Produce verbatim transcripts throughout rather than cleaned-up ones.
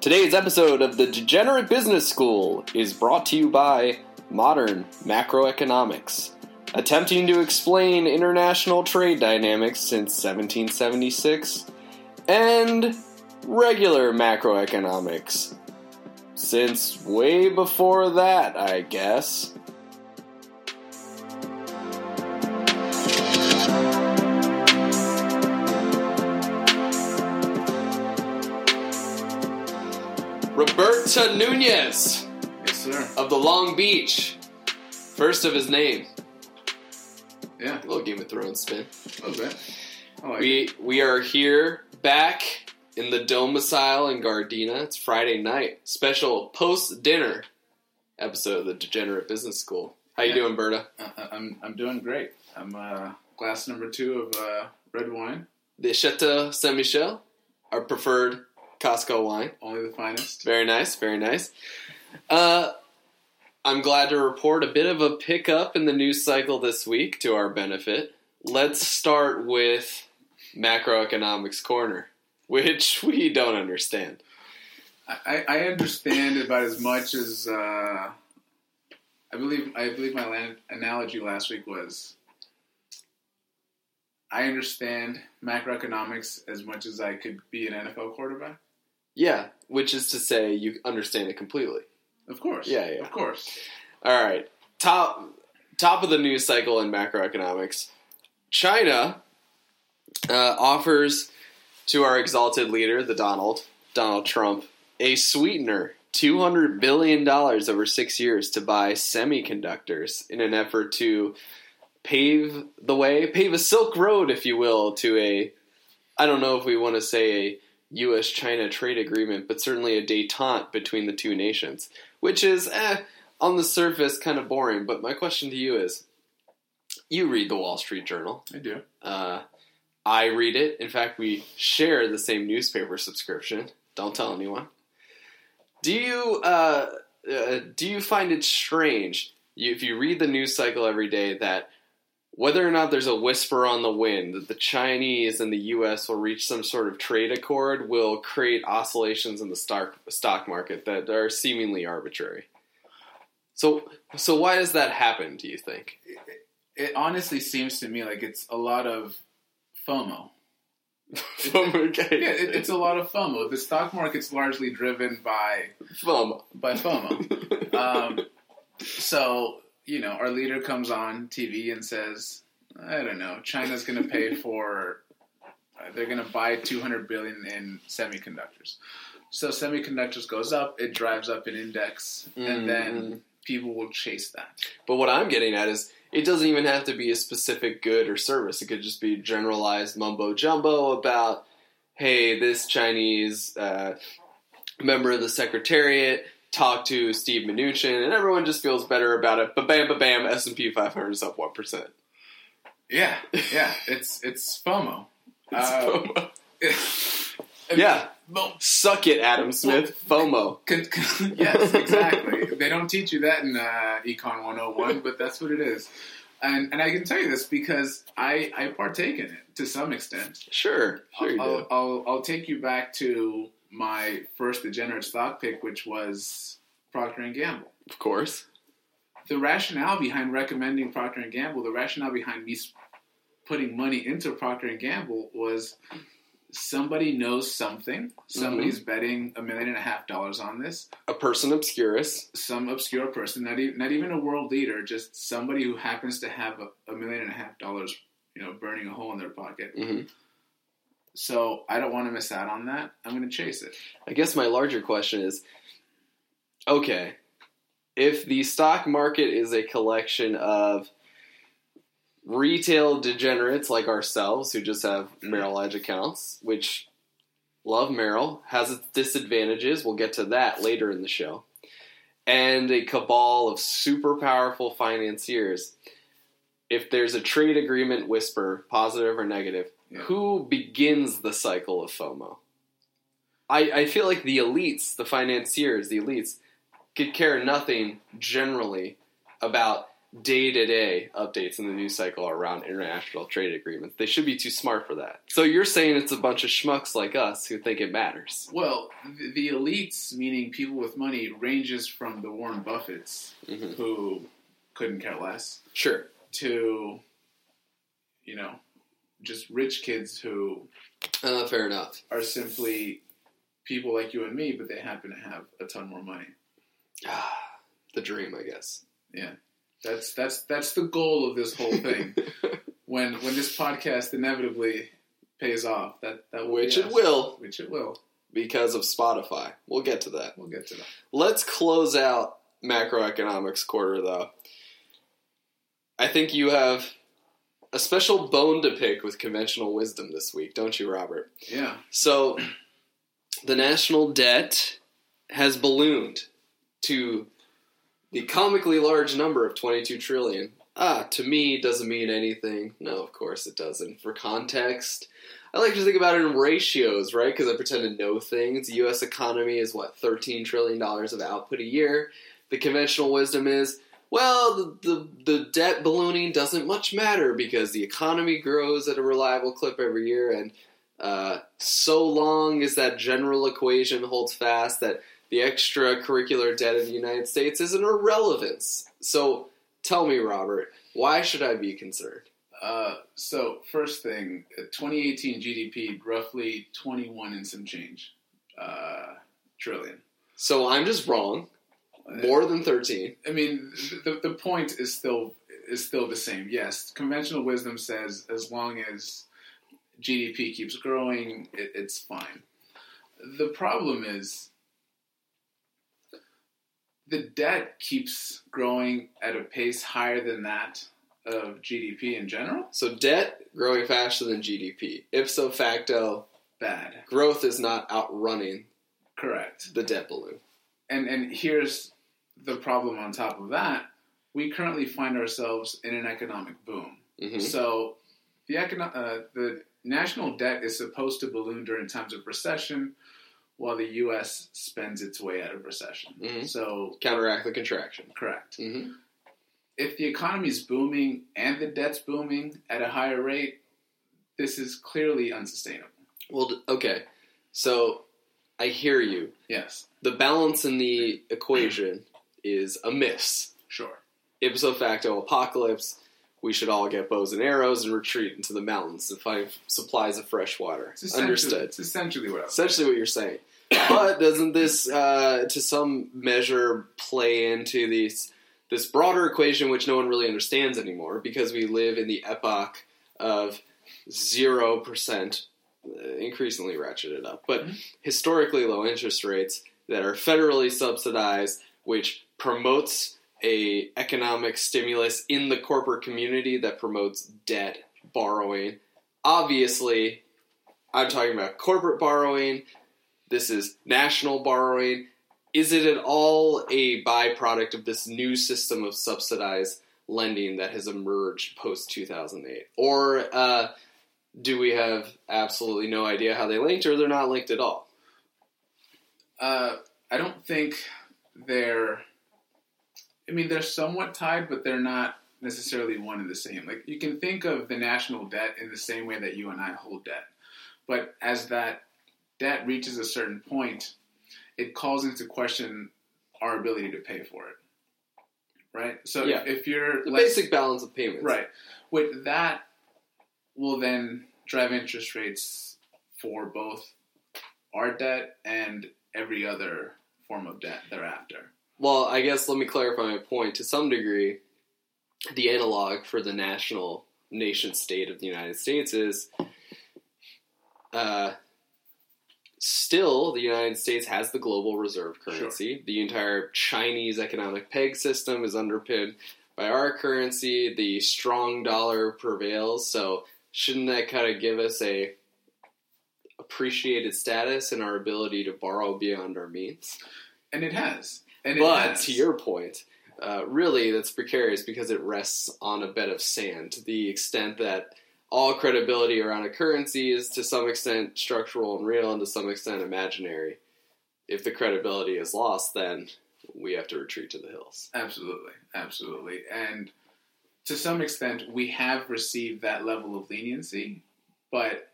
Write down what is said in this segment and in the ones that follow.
Today's episode of the Degenerate Business School is brought to you by Modern Macroeconomics, attempting to explain international trade dynamics since seventeen seventy-six, and Regular Macroeconomics, since way before that, I guess. Roberto Nunez. Yes, sir. Of the Long Beach. First of his name. Yeah. A little Game of Thrones spin. A little bit. I like we, it. we are here back in the domicile in Gardena. It's Friday night. Special post-dinner episode of the Degenerate Business School. How you Yeah. doing, Berta? Uh, I'm I'm doing great. I'm uh, glass number two of uh, red wine. The Chateau Saint Michel, our preferred Costco wine. Only the finest. Very nice, very nice. Uh, I'm glad to report a bit of a pickup in the news cycle this week to our benefit. Let's start with Macroeconomics Corner, which we don't understand. I, I understand about as much as uh, I believe. I believe my land analogy last week was. I understand macroeconomics as much as I could be an N F L quarterback. Yeah, which is to say you understand it completely. Of course. Yeah, yeah. Of course. All right. Top top of the news cycle in macroeconomics. China uh, offers to our exalted leader, the Donald, Donald Trump, a sweetener, two hundred billion dollars over six years to buy semiconductors in an effort to pave the way, pave a Silk Road, if you will, to a, I don't know if we want to say a U S China trade agreement, but certainly a détente between the two nations, which is, eh, on the surface, kind of boring. But my question to you is, you read the Wall Street Journal. I do. Uh, I read it. In fact, we share the same newspaper subscription. Don't tell anyone. Do you uh, uh, do you find it strange, you, if you read the news cycle every day, that whether or not there's a whisper on the wind that the Chinese and the U S will reach some sort of trade accord will create oscillations in the stock stock market that are seemingly arbitrary? So, so why does that happen, do you think? It, it honestly seems to me like it's a lot of FOMO. okay. Yeah, it, it's a lot of FOMO. The stock market's largely driven by FOMO. By FOMO. um, so, you know, our leader comes on T V and says, I don't know, China's going to pay for, uh, they're going to buy two hundred billion dollars in semiconductors. So semiconductors goes up, it drives up an index, Mm-hmm. and then people will chase that. But what I'm getting at is, it doesn't even have to be a specific good or service. It could just be generalized mumbo-jumbo about, hey, this Chinese uh, member of the Secretariat talked to Steve Mnuchin, and everyone just feels better about it. Ba-bam, ba-bam, S and P five hundred is up one percent. Yeah, yeah, it's it's FOMO. It's Um, FOMO. Yeah. Well, Suck it, Adam Smith. FOMO. Con, con, yes, exactly. They don't teach you that in uh, Econ one oh one, but that's what it is. And and I can tell you this because I, I partake in it to some extent. Sure. Sure you I'll, do. I'll, I'll take you back to my first degenerate stock pick, which was Procter and Gamble. Of course. The rationale behind recommending Procter and Gamble, the rationale behind me putting money into Procter and Gamble was somebody knows something. Somebody's mm-hmm. betting a million and a half dollars on this. A person obscurus. Some obscure person, not even, not even a world leader, just somebody who happens to have a, a million and a half dollars, you know, burning a hole in their pocket. Mm-hmm. So I don't want to miss out on that. I'm going to chase it. I guess my larger question is, okay, if the stock market is a collection of retail degenerates like ourselves who just have Merrill Edge accounts, which love Merrill, has its disadvantages. We'll get to that later in the show. And a cabal of super powerful financiers. If there's a trade agreement whisper, positive or negative, yeah. Who begins the cycle of FOMO? I, I feel like the elites, the financiers, the elites, could care nothing generally about day-to-day updates in the news cycle around international trade agreements. They should be too smart for that. So you're saying it's a bunch of schmucks like us who think it matters. Well, the, the elites, meaning people with money, ranges from the Warren Buffetts, mm-hmm. who couldn't care less. Sure. To, you know, just rich kids who... Uh, fair enough. ...are simply people like you and me, but they happen to have a ton more money. Ah, the dream, I guess. Yeah. That's that's that's the goal of this whole thing. when when this podcast inevitably pays off, that, that will Which it will. Which it will. Because of Spotify. We'll get to that. We'll get to that. Let's close out macroeconomics quarter, though. I think you have a special bone to pick with conventional wisdom this week, don't you, Robert? Yeah. So, the national debt has ballooned to the comically large number of twenty-two trillion dollars. Ah, to me, doesn't mean anything. No, of course it doesn't. For context, I like to think about it in ratios, right? Because I pretend to know things. The U S economy is, what, thirteen trillion dollars of output a year. The conventional wisdom is, well, the, the, the debt ballooning doesn't much matter because the economy grows at a reliable clip every year, and uh, so long as that general equation holds fast that the extracurricular debt of the United States is an irrelevance. So, tell me, Robert, why should I be concerned? Uh, so, first thing, twenty eighteen G D P, roughly twenty-one and some change uh, trillion. So, I'm just wrong. More than thirteen. I mean, the the point is still is still the same. Yes, conventional wisdom says as long as G D P keeps growing, it, it's fine. The problem is the debt keeps growing at a pace higher than that of G D P in general. So debt growing faster than G D P. Ipso facto, bad. Growth is not outrunning Correct. the debt balloon. And and here's the problem on top of that. We currently find ourselves in an economic boom. Mm-hmm. So the econo- uh, the national debt is supposed to balloon during times of recession, while the U S spends its way out of recession. Mm-hmm. So counteract the contraction. Correct. Mm-hmm. If the economy is booming and the debt's booming at a higher rate, this is clearly unsustainable. Well, okay. So I hear you. Yes. The balance in the equation is amiss. Sure. Ipso facto apocalypse. We should all get bows and arrows and retreat into the mountains to find supplies of fresh water. Understood. It's essentially what I was essentially saying. what you're saying. But doesn't this, uh, to some measure, play into these this broader equation which no one really understands anymore because we live in the epoch of zero percent, uh, increasingly ratcheted up, but mm-hmm. historically low interest rates that are federally subsidized, which promotes a economic stimulus in the corporate community that promotes debt borrowing. Obviously, I'm talking about corporate borrowing. This is national borrowing. Is it at all a byproduct of this new system of subsidized lending that has emerged post two thousand eight? Or uh, do we have absolutely no idea how they linked, or they're not linked at all? Uh, I don't think they're... I mean, they're somewhat tied, but they're not necessarily one and the same. Like, you can think of the national debt in the same way that you and I hold debt. But as that debt reaches a certain point, it calls into question our ability to pay for it. Right? So yeah. if, if you're... The basic balance of payments. Right. With that will then drive interest rates for both our debt and every other form of debt thereafter. Well, I guess let me clarify my point. To some degree, the analog for the national nation state of the United States is uh, still the United States has the global reserve currency. Sure. The entire Chinese economic peg system is underpinned by our currency. The strong dollar prevails. So shouldn't that kind of give us a appreciated status in our ability to borrow beyond our means? And it has. And but to your point, uh, really that's precarious because it rests on a bed of sand to the extent that all credibility around a currency is to some extent structural and real and to some extent imaginary. If the credibility is lost, then we have to retreat to the hills. Absolutely. Absolutely. And to some extent, we have received that level of leniency, but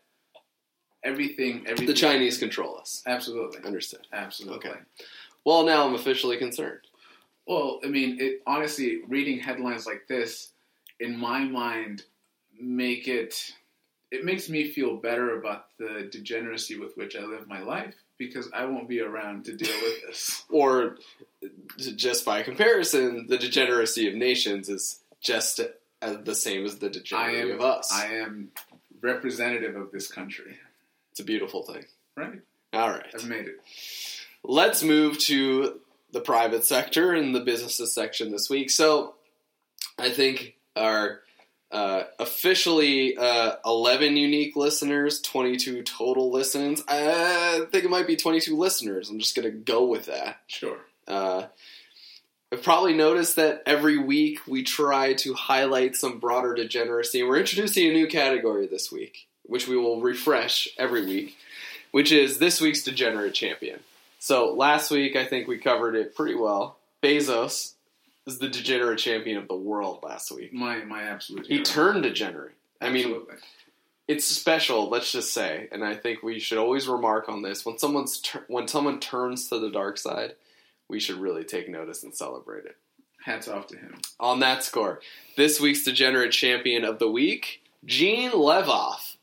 everything, everything... The Chinese control us. Absolutely. Understood. Absolutely. Okay. Well, now I'm officially concerned. Well, I mean, it, honestly, reading headlines like this, in my mind, make it... It makes me feel better about the degeneracy with which I live my life, because I won't be around to deal with this. Or, just by comparison, the degeneracy of nations is just as the same as the degeneracy I am, of us. I am representative of this country. It's a beautiful thing. Right. All right. I've made it. Let's move to the private sector and the businesses section this week. So, I think our... Uh, officially, uh, eleven unique listeners, twenty-two total listens. I think it might be twenty-two listeners. I'm just going to go with that. Sure. Uh, I've probably noticed that every week we try to highlight some broader degeneracy. And we're introducing a new category this week, which we will refresh every week, which is this week's Degenerate Champion. So last week, I think we covered it pretty well. Bezos is the degenerate champion of the world last week. My my absolute He hero. turned degenerate. I mean, Absolutely. it's special, let's just say, and I think we should always remark on this. When someone's tur- when someone turns to the dark side, we should really take notice and celebrate it. Hats off to him. On that score, this week's degenerate champion of the week, Gene Levoff,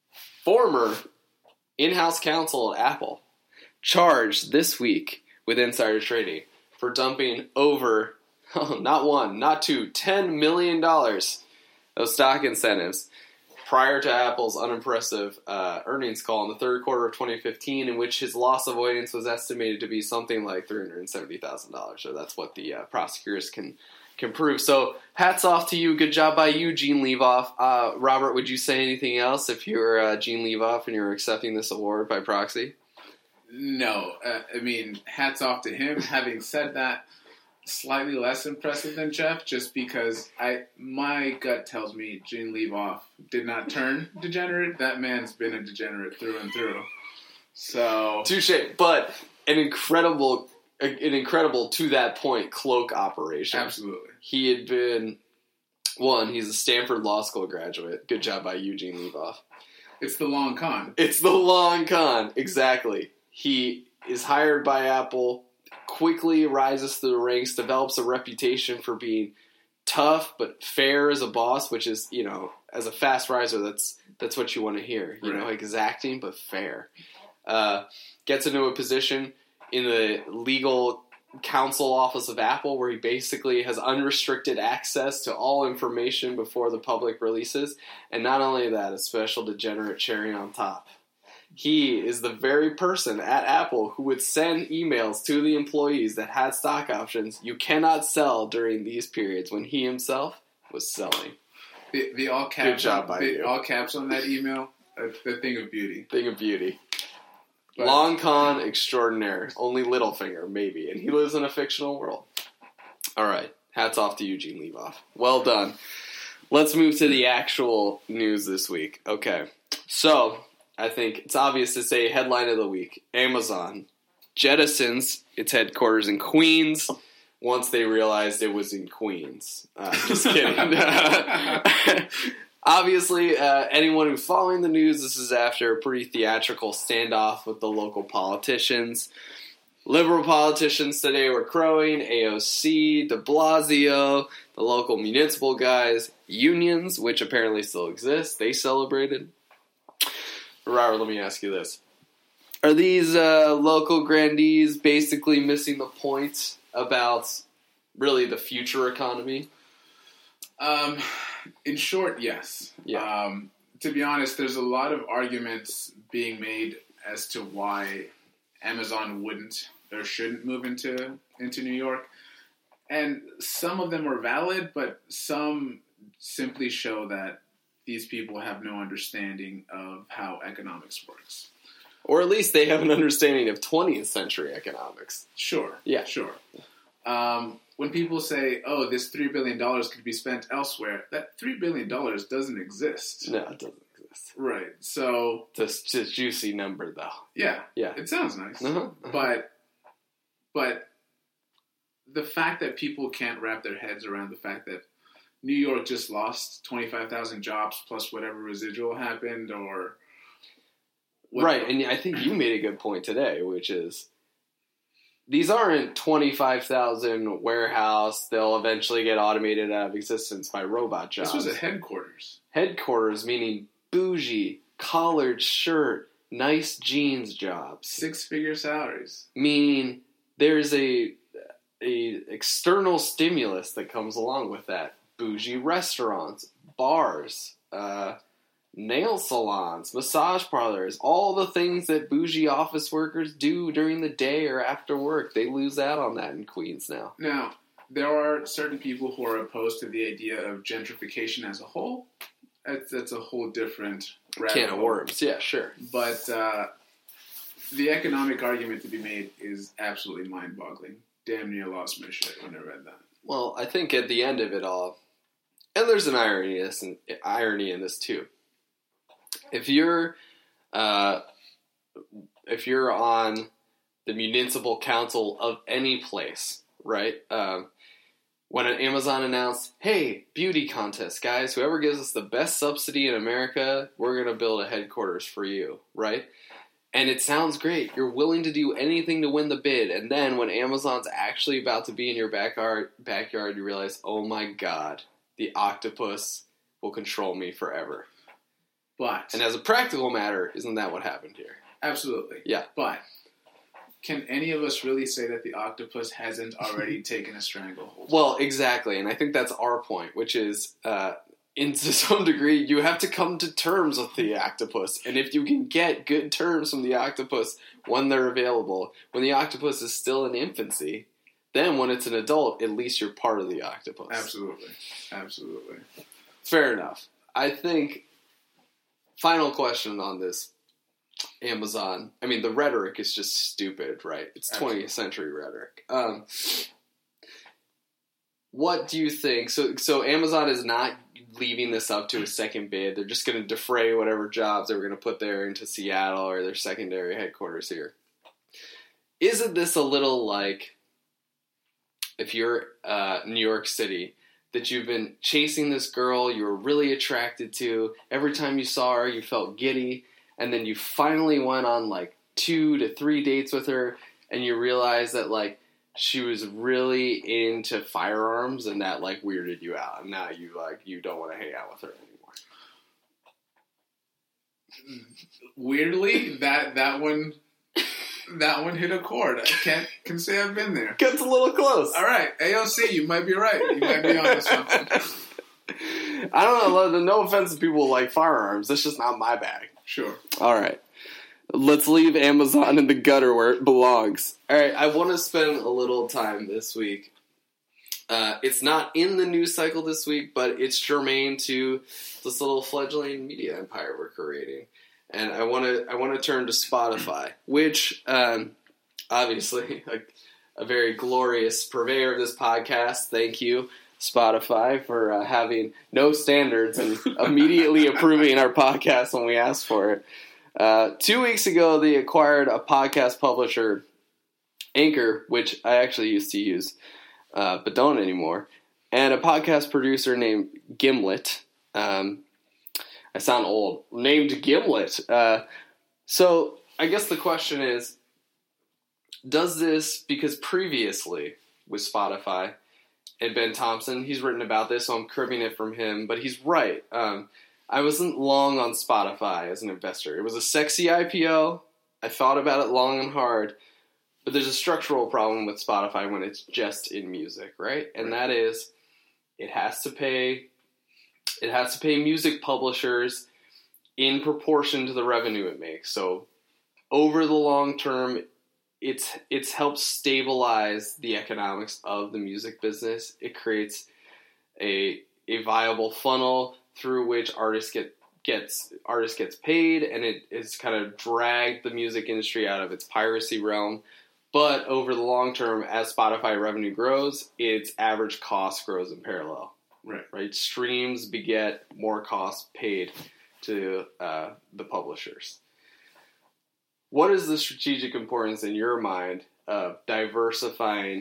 former in-house counsel at Apple, charged this week with insider trading for dumping over... Oh, not one, not two, ten million dollars of stock incentives prior to Apple's unimpressive uh, earnings call in the third quarter of twenty fifteen, in which his loss avoidance was estimated to be something like three hundred seventy thousand dollars. So that's what the uh, prosecutors can can prove. So hats off to you. Good job by you, Gene Levoff. Uh, Robert, would you say anything else if you were uh, Gene Levoff and you were accepting this award by proxy? No. Uh, I mean, hats off to him. Having said that, slightly less impressive than Jeff, just because I my gut tells me Gene Levoff did not turn degenerate. That man's been a degenerate through and through. So Touche, but an incredible, an incredible to that point cloak operation. Absolutely. He had been one. He's a Stanford Law School graduate. Good job by Eugene Levoff. It's the long con. It's the long con. Exactly. He is hired by Apple. Quickly rises through the ranks, develops a reputation for being tough but fair as a boss, which is, you know, as a fast riser, that's that's what you want to hear. You right. know, exacting but fair. Uh, gets into a position in the legal counsel office of Apple where he basically has unrestricted access to all information before the public releases. And not only that, a special degenerate cherry on top. He is the very person at Apple who would send emails to the employees that had stock options you cannot sell during these periods when he himself was selling. The, the all caps. Good job by the, you. All caps on that email. Uh, the thing of beauty. Thing of beauty. But, Long con extraordinaire. Only Littlefinger, maybe. And he lives in a fictional world. All right. Hats off to Eugene Levoff. Well done. Let's move to the actual news this week. Okay. So... I think it's obvious to say headline of the week. Amazon jettisons its headquarters in Queens once they realized it was in Queens. Uh, just kidding. Obviously, uh, anyone who's following the news, this is after a pretty theatrical standoff with the local politicians. Liberal politicians today were crowing, A O C, de Blasio, the local municipal guys, unions, which apparently still exist, they celebrated. Robert, let me ask you this. Are these uh, local grandees basically missing the point about really the future economy? Um, in short, yes. Yeah. Um, to be honest, there's a lot of arguments being made as to why Amazon wouldn't or shouldn't move into into New York. And some of them are valid, but some simply show that these people have no understanding of how economics works. Or at least they have an understanding of twentieth century economics. Sure. Yeah. Sure. Um, when people say, oh, this three billion dollars could be spent elsewhere, that three billion dollars doesn't exist. No, it doesn't exist. Right. So... It's a juicy number, though. Yeah. Yeah. It sounds nice. Uh-huh. Uh-huh. But, but the fact that people can't wrap their heads around the fact that New York just lost twenty-five thousand jobs plus whatever residual happened, or what right? The- and I think you made a good point today, which is these aren't twenty-five thousand warehouse. They'll eventually get automated out of existence by robot jobs. This was a headquarters. Headquarters meaning bougie, collared shirt, nice jeans jobs, six-figure salaries. Meaning there's a a external stimulus that comes along with that. Bougie restaurants, bars, uh, nail salons, massage parlors, all the things that bougie office workers do during the day or after work. They lose out on that in Queens now. Now, there are certain people who are opposed to the idea of gentrification as a whole. That's, that's a whole different can of worms. Yeah, sure. But uh, the economic argument to be made is absolutely mind-boggling. Damn near lost my shit when I read that. Well, I think at the end of it all, and there's an irony in this, irony in this too. If you're, uh, if you're on the municipal council of any place, right? Um, when an Amazon announced, "Hey, beauty contest, guys! Whoever gives us the best subsidy in America, we're gonna build a headquarters for you," right? And it sounds great. You're willing to do anything to win the bid. And then when Amazon's actually about to be in your backyard, backyard, you realize, oh my God, the octopus will control me forever. But. And as a practical matter, isn't that what happened here? Absolutely. Yeah. But can any of us really say that the octopus hasn't already taken a stranglehold? Well, exactly. And I think that's our point, which is, uh, in to some degree, you have to come to terms with the octopus. And if you can get good terms from the octopus when they're available, when the octopus is still in infancy, then when it's an adult, at least you're part of the octopus. Absolutely. Absolutely. Fair enough. I think, final question on this Amazon. I mean, the rhetoric is just stupid, right? It's Absolutely. twentieth century rhetoric. Um, what do you think? So, so Amazon is not leaving this up to a second bid. They're just going to defray whatever jobs they were going to put there into Seattle or their secondary headquarters here. Isn't this a little like if you're uh, New York City, that you've been chasing this girl you were really attracted to. Every time you saw her, you felt giddy. And then you finally went on like two to three dates with her, and you realized that like she was really into firearms, and that like weirded you out. And now you like you don't want to hang out with her anymore. Weirdly, that that one that one hit a chord. I can't can say I've been there. Gets a little close. All right, A O C, you might be right. You might be on something. I don't know. No offense to people who like firearms. That's just not my bag. Sure. All right. Let's leave Amazon in the gutter where it belongs. All right. I want to spend a little time this week. Uh, it's not in the news cycle this week, but it's germane to this little fledgling media empire we're creating. And I want to I want to turn to Spotify, which um, obviously a, a very glorious purveyor of this podcast. Thank you, Spotify, for uh, having no standards and immediately approving our podcast when we asked for it. Uh, two weeks ago, they acquired a podcast publisher, Anchor, which I actually used to use, uh, but don't anymore, and a podcast producer named Gimlet. Um, I sound old. Named Gimlet. Uh, so I guess the question is, does this, because previously with Spotify, and Ben Thompson, he's written about this, so I'm cribbing it from him, but he's right. Um, I wasn't long on Spotify as an investor. It was a sexy I P O. I thought about it long and hard, but there's a structural problem with Spotify when it's just in music, right? And that is, it has to pay, it has to pay music publishers in proportion to the revenue it makes. So over the long term, It's it's helped stabilize the economics of the music business. It creates a a viable funnel through which artists get gets artists gets paid, and it has kind of dragged the music industry out of its piracy realm. But over the long term, as Spotify revenue grows, its average cost grows in parallel. Right, right. Streams beget more costs paid to uh, the publishers. What is the strategic importance in your mind of diversifying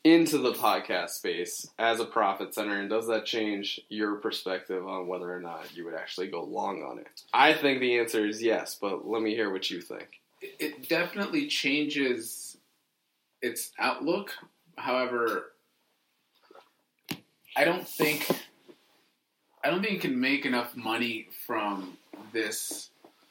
into the podcast space as a profit center, and does that change your perspective on whether or not you would actually go long on it? I think the answer is yes, but let me hear what you think. It definitely changes its outlook. However, I don't think I don't think you can make enough money from this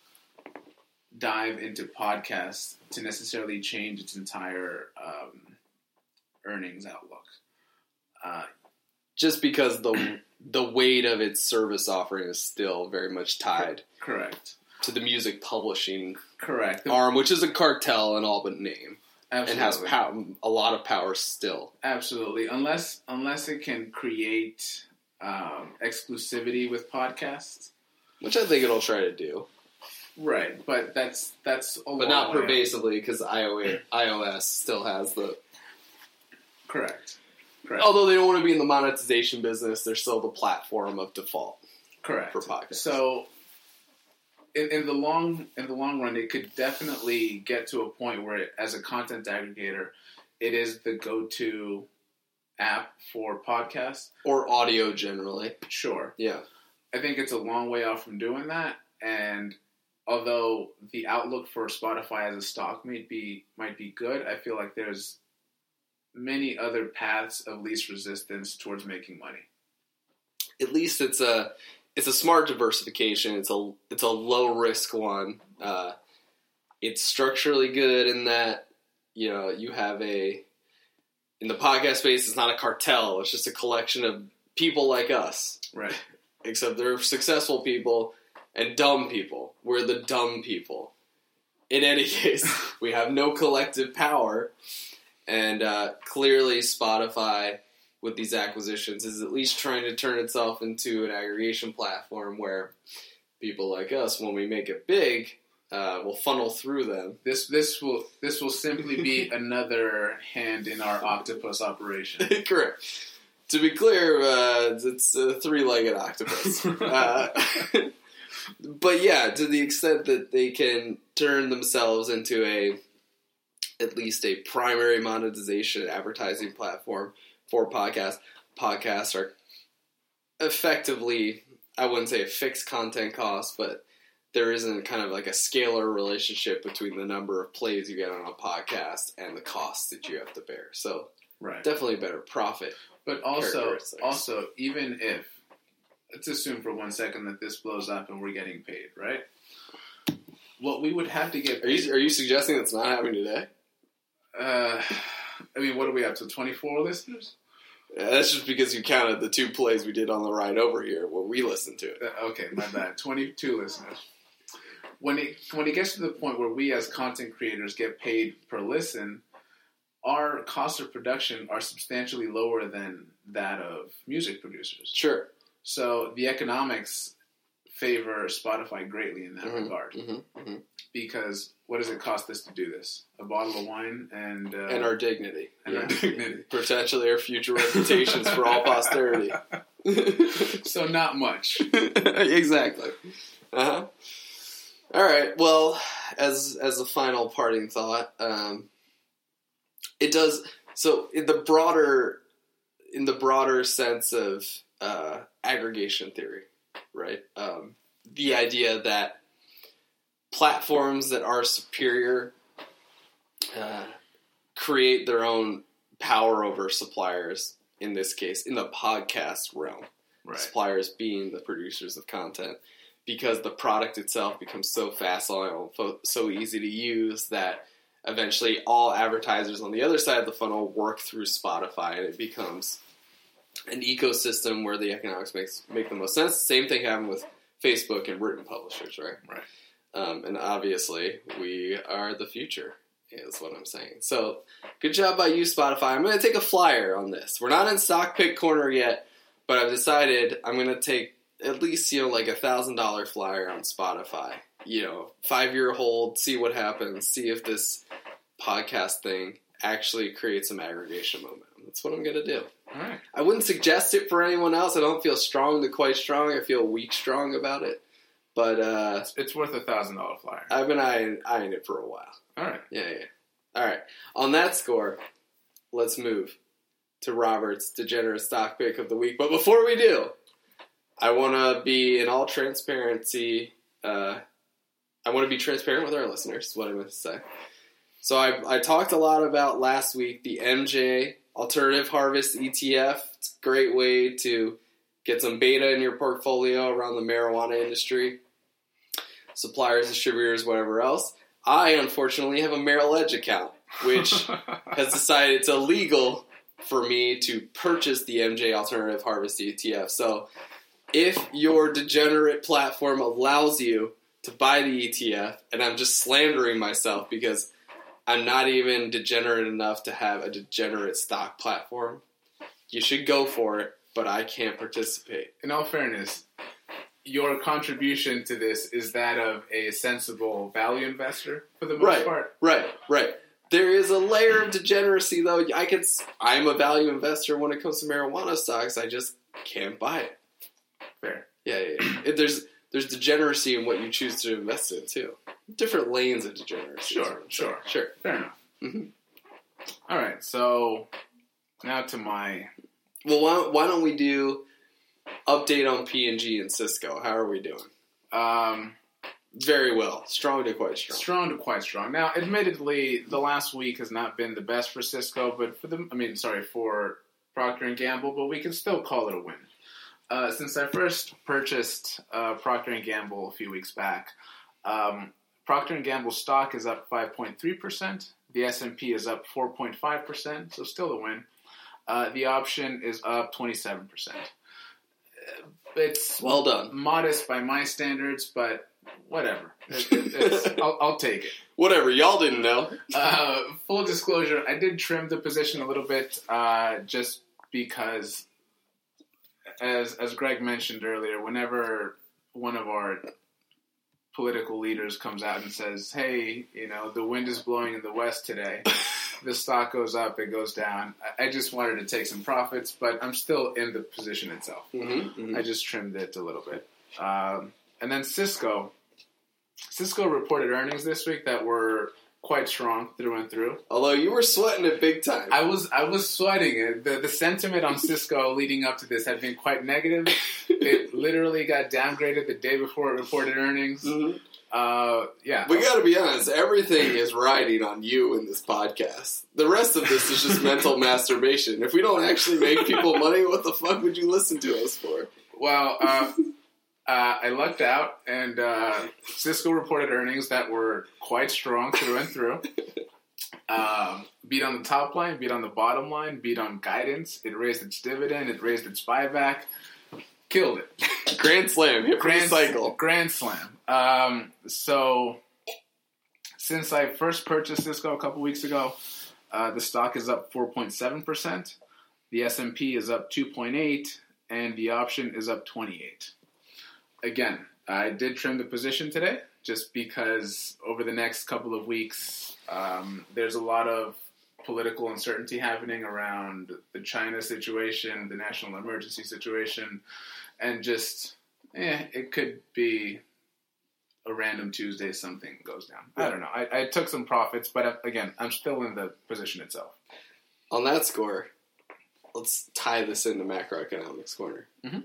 dive into podcasts to necessarily change its entire um, earnings outlook. Uh, Just because the the weight of its service offering is still very much tied correct to the music publishing correct arm, which is a cartel in all but name. Absolutely. And has pow- a lot of power still. Absolutely. Unless unless it can create um, exclusivity with podcasts. Which I think it'll try to do. Right, but that's that's a But not pervasively, because iOS still has the... Correct. Correct. Although they don't want to be in the monetization business, they're still the platform of default. Correct. For podcasts. So... In, in the long in the long run, it could definitely get to a point where, it, as a content aggregator, it is the go-to app for podcasts or audio generally. Sure, yeah. I think it's a long way off from doing that. And although the outlook for Spotify as a stock might be might be good, I feel like there's many other paths of least resistance towards making money. At least it's a. It's a smart diversification. It's a it's a low risk one. Uh, it's structurally good in that, you know, you have a in the podcast space. It's not a cartel. It's just a collection of people like us, right? Except they're successful people and dumb people. We're the dumb people. In any case, we have no collective power, and uh, clearly Spotify, with these acquisitions, is at least trying to turn itself into an aggregation platform where people like us, when we make it big, uh, will funnel through them. This this will this will simply be another hand in our octopus operation. Correct. To be clear, uh, it's a three-legged octopus. uh, but yeah, to the extent that they can turn themselves into a at least a primary monetization advertising platform for podcasts. Podcasts are effectively, I wouldn't say a fixed content cost, but there isn't kind of like a scalar relationship between the number of plays you get on a podcast and the costs that you have to bear. So right. Definitely better profit. But also, also, even if, let's assume for one second that this blows up and we're getting paid, right? What we would have to get paid... Are you, are you suggesting that's not happening today? Uh, I mean, what do we have to twenty-four listeners? Yeah, that's just because you counted the two plays we did on the ride over here where we listened to it. Uh, okay, my bad. twenty-two listeners. When it when it gets to the point where we as content creators get paid per listen, our costs of production are substantially lower than that of music producers. Sure. So the economics favor Spotify greatly in that mm-hmm, regard. Mm-hmm, mm-hmm. Because what does it cost us to do this? A bottle of wine and... Uh, and our dignity. And yeah. our dignity. Potentially our future reputations for all posterity. So not much. Exactly. Uh-huh. All right. Well, as as a final parting thought, um, it does... So in the broader, in the broader sense of uh, aggregation theory, right? Um, the idea that platforms that are superior uh, create their own power over suppliers, in this case, in the podcast realm. Right. Suppliers being the producers of content, because the product itself becomes so facile, so easy to use, that eventually all advertisers on the other side of the funnel work through Spotify, and it becomes an ecosystem where the economics makes make the most sense. Same thing happened with Facebook and written publishers, right? Right. Um, and obviously, we are the future, is what I'm saying. So, good job by you, Spotify. I'm going to take a flyer on this. We're not in stock pick corner yet, but I've decided I'm going to take at least, you know, like a one thousand dollars flyer on Spotify. You know, five-year hold, see what happens, see if this podcast thing actually creates some aggregation momentum. That's what I'm going to do. All right. I wouldn't suggest it for anyone else. I don't feel strong to quite strong. I feel weak strong about it. But uh, it's, it's worth a one thousand dollars flyer. I've been eyeing, eyeing it for a while. All right. Yeah, yeah. All right. On that score, let's move to Robert's degenerate stock pick of the week. But before we do, I want to be in all transparency. Uh, I want to be transparent with our listeners, is what I meant to say. So I, I talked a lot about last week the M J Alternative Harvest E T F. It's a great way to get some beta in your portfolio around the marijuana industry, suppliers, distributors, whatever else. I, unfortunately, have a Merrill Edge account, which has decided it's illegal for me to purchase the M J Alternative Harvest E T F. So if your degenerate platform allows you to buy the E T F, and I'm just slandering myself because I'm not even degenerate enough to have a degenerate stock platform, you should go for it, but I can't participate. In all fairness, your contribution to this is that of a sensible value investor for the most right, part. Right, right. There is a layer of degeneracy, though. I could, I'm a value investor when it comes to marijuana stocks. I just can't buy it. Fair. Yeah, yeah, yeah. It, there's there's degeneracy in what you choose to invest in, too. Different lanes of degeneracy. Sure, sure. Sure. Fair enough. Mm-hmm. All right, so now to my... Well, why, why don't we do update on P and G and Cisco? How are we doing? Um... Very well. Strong to quite strong. Strong to quite strong. Now, admittedly, the last week has not been the best for Cisco, but for the, I mean, sorry, for Procter and Gamble, but we can still call it a win. Uh, since I first purchased uh, Procter and Gamble a few weeks back, um, Procter and Gamble stock is up five point three percent. The S and P is up four point five percent, so still a win. Uh, the option is up twenty-seven percent. It's well done. Modest by my standards, but whatever. It, it, it's, I'll, I'll take it. Whatever. Y'all didn't know. Uh, full disclosure, I did trim the position a little bit uh, just because, as as Greg mentioned earlier, whenever one of our political leaders comes out and says, hey, you know, the wind is blowing in the west today, the stock goes up, it goes down. I, I just wanted to take some profits, but I'm still in the position itself. Mm-hmm, mm-hmm. I just trimmed it a little bit. Um, and then Cisco. Cisco reported earnings this week that were quite strong through and through. Although you were sweating it big time. I was I was sweating it. The, the sentiment on Cisco leading up to this had been quite negative. It literally got downgraded the day before it reported earnings. Mm-hmm. Uh, yeah. We got to be honest. Everything is riding on you in this podcast. The rest of this is just mental masturbation. If we don't actually make people money, what the fuck would you listen to us for? Well, uh, uh, I lucked out, and uh, Cisco reported earnings that were quite strong through and through. Um, beat on the top line, beat on the bottom line, beat on guidance. It raised its dividend. It raised its buyback. Killed it. Grand slam. Hit Grand cycle. Grand slam. Um, so, since I first purchased Cisco a couple weeks ago, uh, the stock is up four point seven percent. The S and P is up two point eight percent. And the option is up twenty-eight. Again, I did trim the position today just because over the next couple of weeks, um, there's a lot of political uncertainty happening around the China situation, the national emergency situation, and just, eh, it could be a random Tuesday something goes down. I don't know. I, I took some profits, but again, I'm still in the position itself. On that score, let's tie this into macroeconomics corner. Mm-hmm.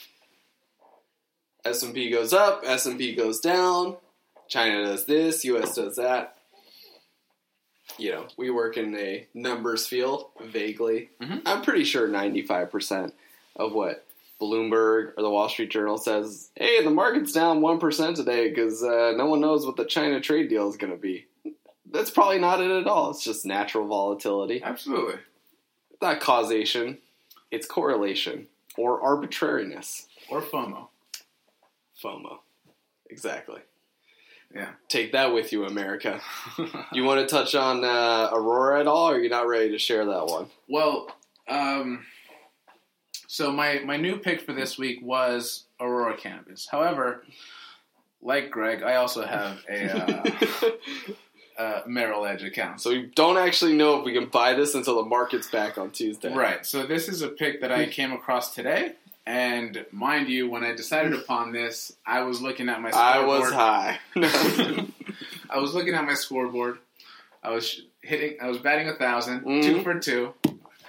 S and P goes up, S and P goes down, China does this, U S does that. You know, we work in a numbers field, vaguely. Mm-hmm. I'm pretty sure ninety-five percent of what Bloomberg or the Wall Street Journal says, hey, the market's down one percent today because uh, no one knows what the China trade deal is going to be. That's probably not it at all. It's just natural volatility. Absolutely. It's not causation. It's correlation or arbitrariness. Or FOMO. FOMO. Exactly. Yeah. Take that with you, America. You want to touch on uh, Aurora at all, or are you not ready to share that one? Well, um, so my, my new pick for this week was Aurora Cannabis. However, like Greg, I also have a uh, uh, Merrill Edge account. So we don't actually know if we can buy this until the market's back on Tuesday. Right. So this is a pick that I came across today. And mind you, when I decided upon this, I was looking at my scoreboard. I was high. I was looking at my scoreboard. I was hitting. I was batting a thousand, mm-hmm. two for two,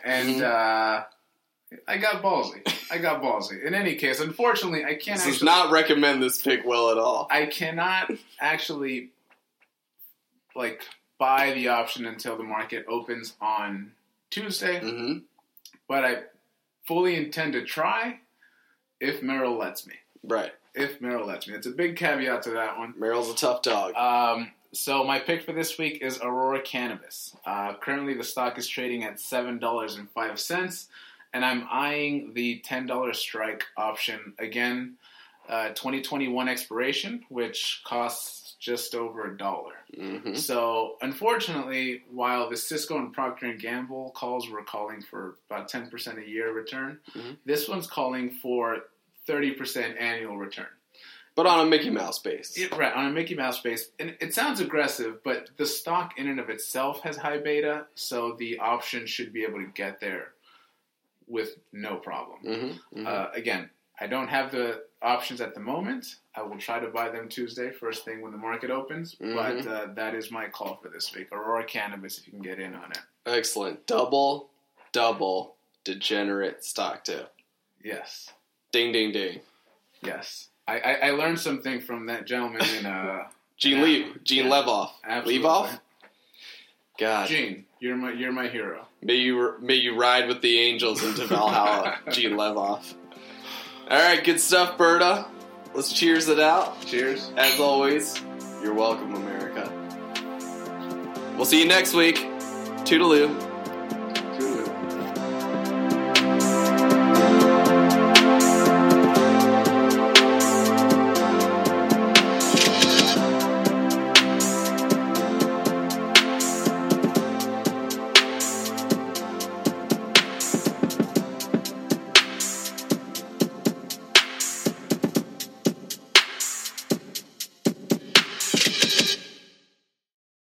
and uh, I got ballsy. I got ballsy. In any case, unfortunately, I can't. This actually, does not recommend this pick well at all. I cannot actually like buy the option until the market opens on Tuesday, Mm-hmm. but I fully intend to try if Merrill lets me. Right. If Merrill lets me. It's a big caveat to that one. Merrill's a tough dog. Um, so my pick for this week is Aurora Cannabis. Uh, currently, the stock is trading at seven dollars and five cents, and I'm eyeing the ten dollars strike option again. Uh, twenty twenty-one expiration, which costs just over a dollar. Mm-hmm. So, unfortunately, while the Cisco and Procter and Gamble calls were calling for about ten percent a year return, Mhm. this one's calling for thirty percent annual return. But on a Mickey Mouse base. It, right, on a Mickey Mouse base. And it sounds aggressive, but the stock in and of itself has high beta, so the option should be able to get there with no problem. Mm-hmm. Mm-hmm. Uh, again, I don't have the options at the moment. I will try to buy them Tuesday, first thing when the market opens. Mhm. But uh, that is my call for this week. Aurora Cannabis, if you can get in on it. Excellent. Double, double, degenerate stock tip. Yes. Ding, ding, ding. Yes. I, I, I learned something from that gentleman in... Uh, Gene yeah. Lee, Gene Yeah. Levoff. Absolutely. Levoff? God. Gene, you're my you're my hero. May you may you ride with the angels into Valhalla, Gene Levoff. All right, good stuff, Berta. Let's cheers it out. Cheers. As always, you're welcome, America. We'll see you next week. Toodaloo.